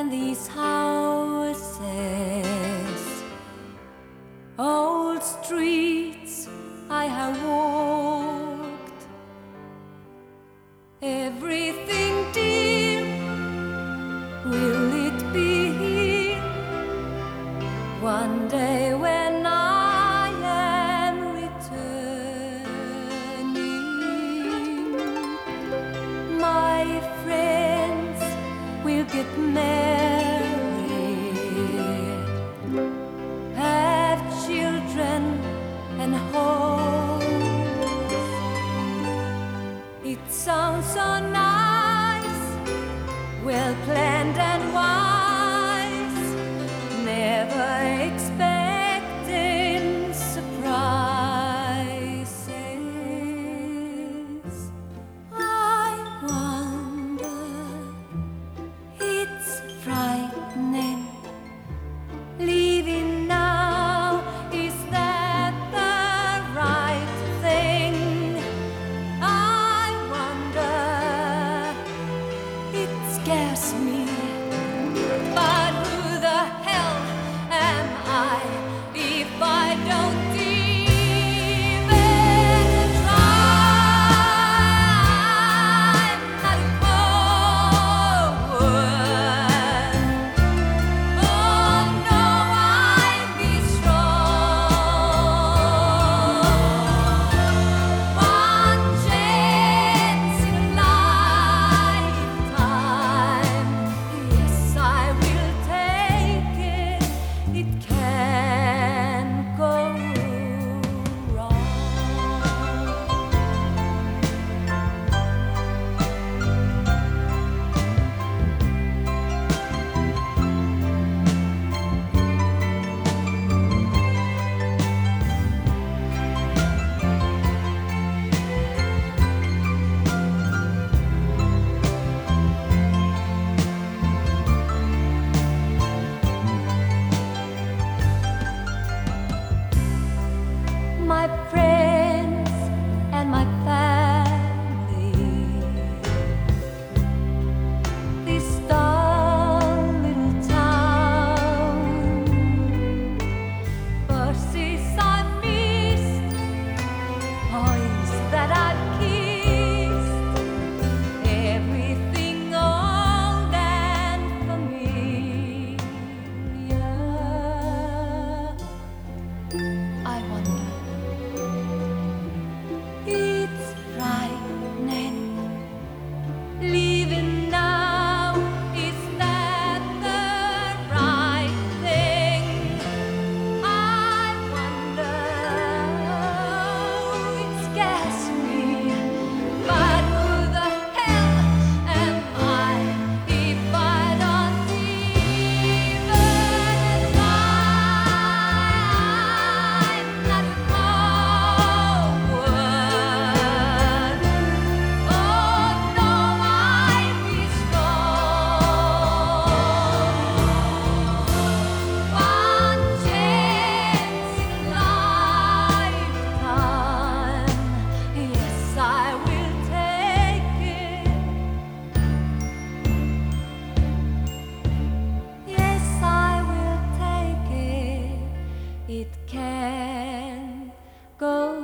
and these houses, old streets I have walked, everything dear, will it be here one day when I am returning? My friends will get married, have children and homes. It sounds so nice, well planned and wise, never expecting surprises. I wonder, it's frightening. Leaving now, is that the right thing? I wonder, it scares me. But who the hell am I if I don't even try? Not a word. Oh no, I'll be strong. One chance in a lifetime. Yes, I will take it. It can't go wrong. My friends and my family, this dull little town, verses I've missed, boys that I've kissed, everything old and familiar. I wonder, it's frightening. Leaving now, is that the right thing? I wonder, it scares me. But who the hell am I if I don't even try? Not a word. Oh no, I'll be strong. One chance in a lifetime. Yes, I will take it. Yes, I will take it. It can go